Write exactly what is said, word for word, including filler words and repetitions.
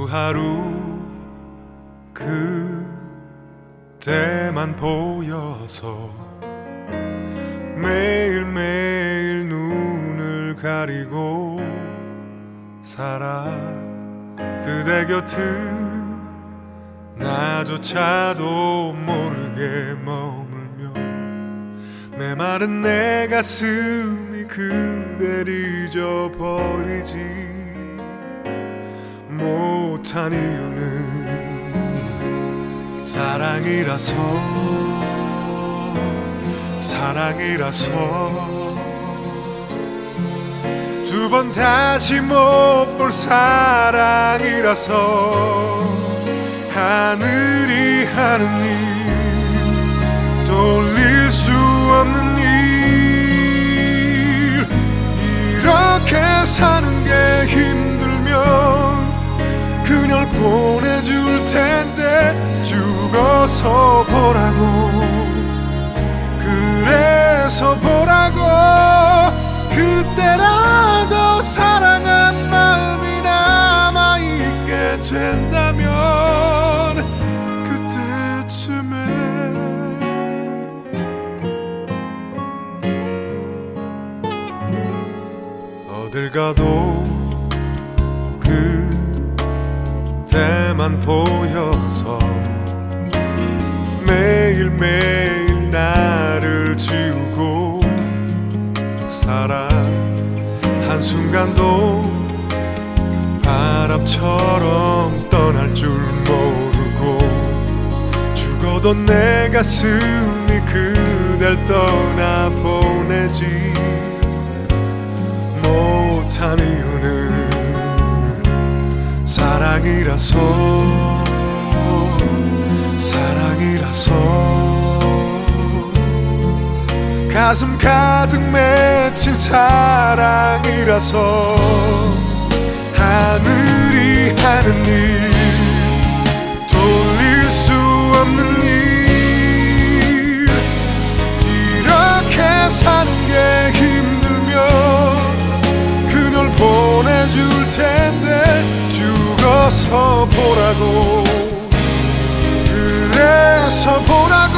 하루하루 그때만 보여서 매일매일 눈을 가리고 살아. 그대 곁을 나조차도 모르게 머물며 메마른 내 가슴이 그댈 잊어버리지 못한 이유는 사랑이라서 사랑이라서 두 번 다시 못 볼 사랑이라서 하늘이 하는 일 돌릴 수 없는 일 이렇게 사는 게 힘들면 그녀를 보내줄 텐데 죽어서 보라고 그래서 보라고 그때라도 사랑한 마음이 남아있게 된다면 그때쯤에 어딜 가도 그때만 보여서 매일매일 나를 지우고 살아. 한순간도 바람처럼 떠날 줄 모르고 죽어도 내 가슴이 그댈 떠나보내지 못한 이유는 사랑이라서 사랑이라서 가슴 가득 맺힌 사랑이라서 하늘이 하는 일 돌릴 수 없는 일 이렇게 사는 게 힘들면 그녀를 보내줄 텐데 죽어서 보라고 그래서 보라고